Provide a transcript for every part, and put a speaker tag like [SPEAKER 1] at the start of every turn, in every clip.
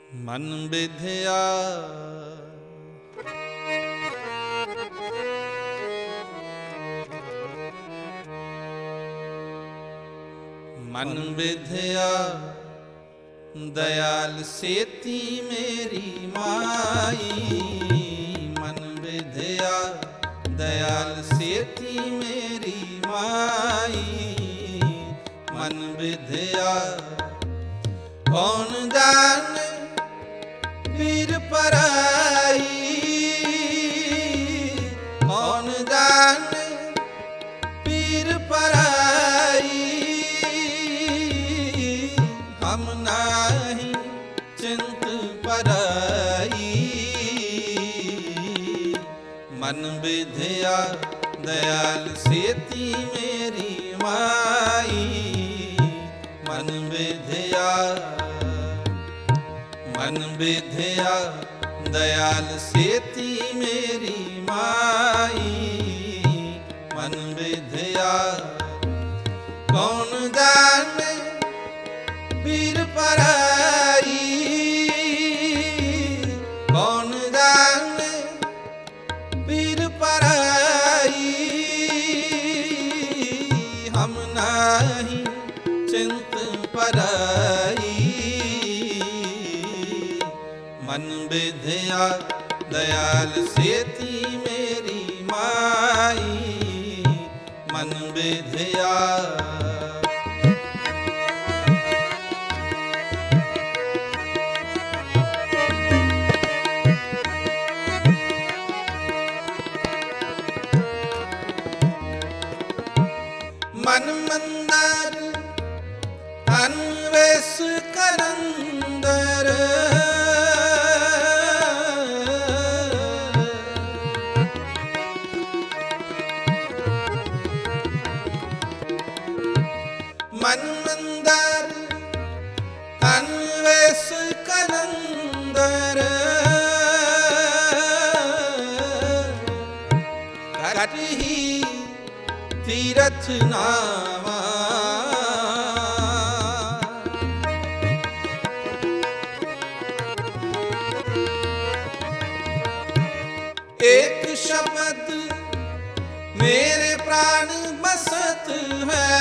[SPEAKER 1] मन विधिया मन विधिया दयाल सेती मेरी माई। मन विधिया दयाल सेती मेरी माई। मन विधिया कौन जाने पीर पराई। कौन जाने पीर पराई। हम नाही चिंत पराई। मन विधिया दयाल सेती मेरी माई। मन विधिया मन विधिया दयाल सेती मेरी माई। मन विधिया कौन जाने पीर पराई। कौन जाने पीर पराई। हम नाही चिंत पराई। मन विधिया दयाल सेती मेरी माई। मन विधिया मन मंदार अन्वेष करंदर। मन मंदार अन्वेष करंदर। कटही तीरथ नामा। एक शब्द मेरे प्राण बसत है।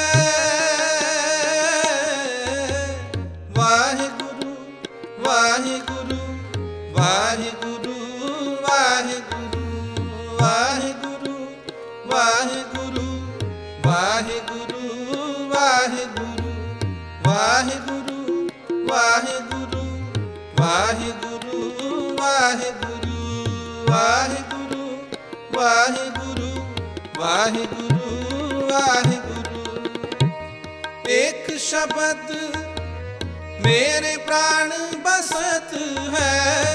[SPEAKER 1] वाहिगुरु वाहिगुरु वाहिगुरु वाहिगुरु वाहिगुरु वाहिगुरु वाहिगुरु वाहिगुरु वाहिगुरु वाहिगुरु वाहिगुरु वाहिगुरु वाहिगुरु वाहिगुरु वाहिगुरु वाहिगुरु। एक शब्द मेरे प्राण बसत है।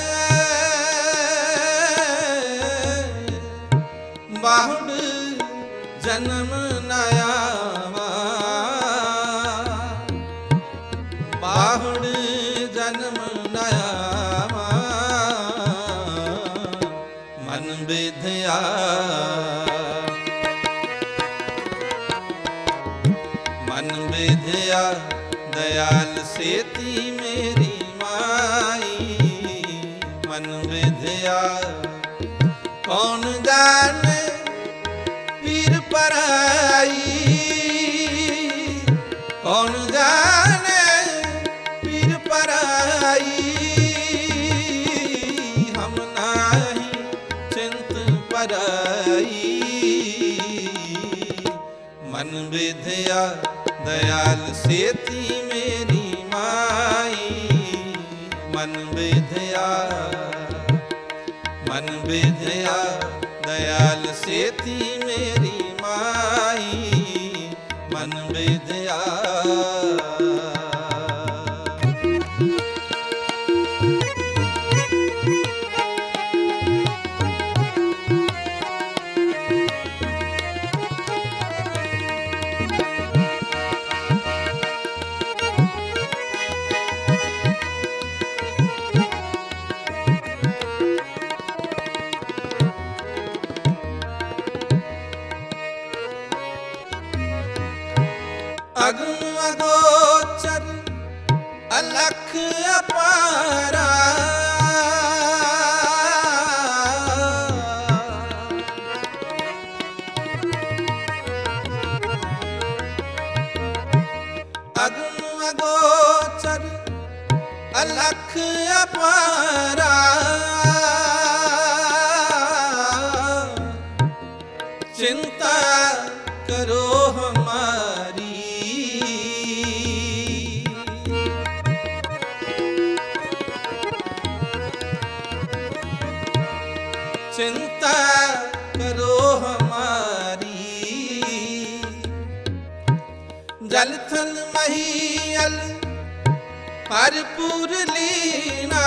[SPEAKER 1] बाहुड जन्म नयावा। बाहुड जन्म नयावा। मन विधिया मन विधिया दयाल सेती मेरी माई। मन विधिया कौन जाने पीर पराई। कौन जाने पीर पराई। हम नाही चिंत पराई। मन विधिया दयाल सेती मेरी माई। मन विधिया मन विधिया दयाल सेती मेरी माई। मन विधिया अलख अपारा। अगम अगोचर अलख अपारा। चिंता करो हमारी, चिंता करो हमारी। जल थल महियल हरपुर लीना।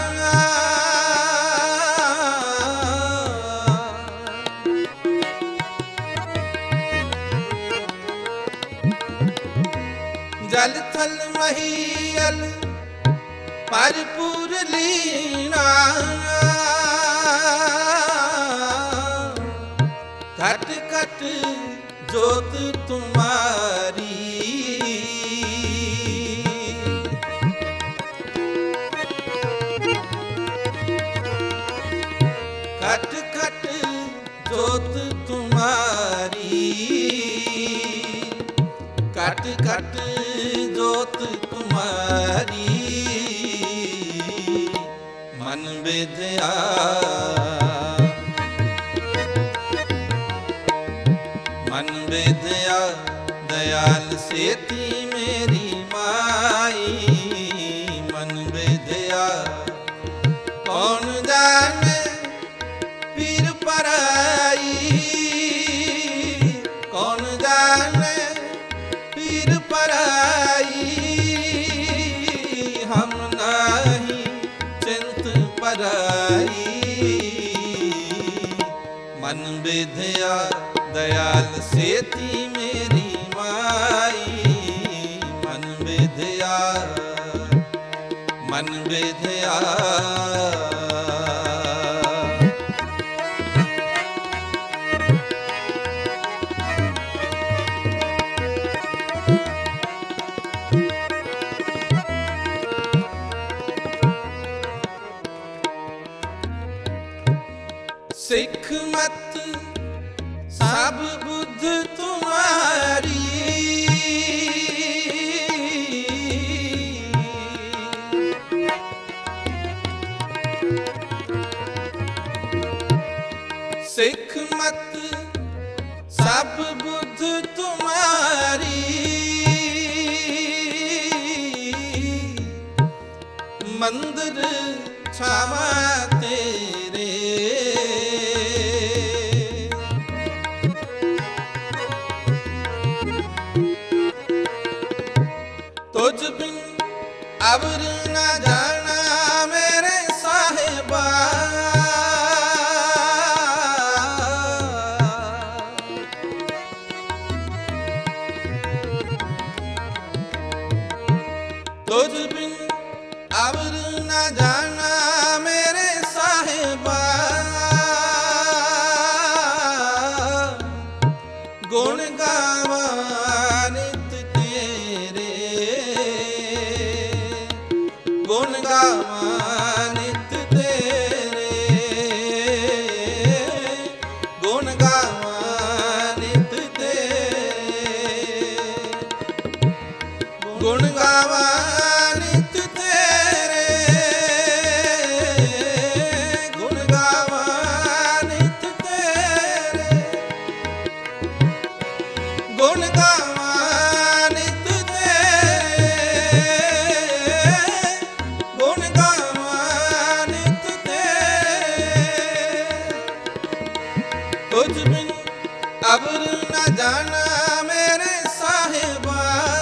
[SPEAKER 1] जल थल महियल हरपुर लीना। घट घट जोत तुम्हारी। घट घट जोत तुम्हारी। घट घट जोत तुम्हारी। मन विद्या मन विद्या दयाल सेती मेरी माई। मन विद्या कौन जाने पीर पराई। कौन जाने पीर पराई। हम नहीं चिंत पराई। मन विद्या दयाल सेती मेरी माई। मन विद्या मन विद्या। सिख मत सब बुद्ध तुम्हारी। सिख मत सब बुद्ध तुम्हारी। मंदिर छावा तेरे। तुझ बिन अवर न जाना मेरे साहिबा। तुझ बिन अवर न जाना मेरे साहिबा। गुण गावा नित तेरे। गुण गावा नित तेरे। गुण गावा नित तेरे। गुण गावा नित तेरे। गुण गावा नित तेरे। गुण गावा नित तेरे। गुण गावा नित तेरे। तुझ बिन अवर न जाना मेरे साहिबा।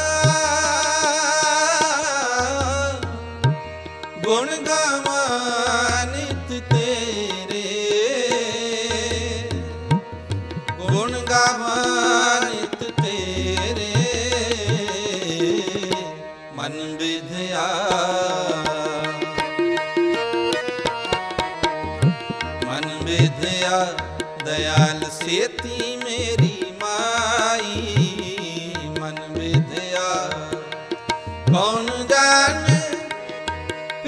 [SPEAKER 1] गुण गावा नित तेरे। गुण गावा नित तेरे। मन विद्या मन विद्या दयाल सेती मेरी माई। मन विद्या कौन जाने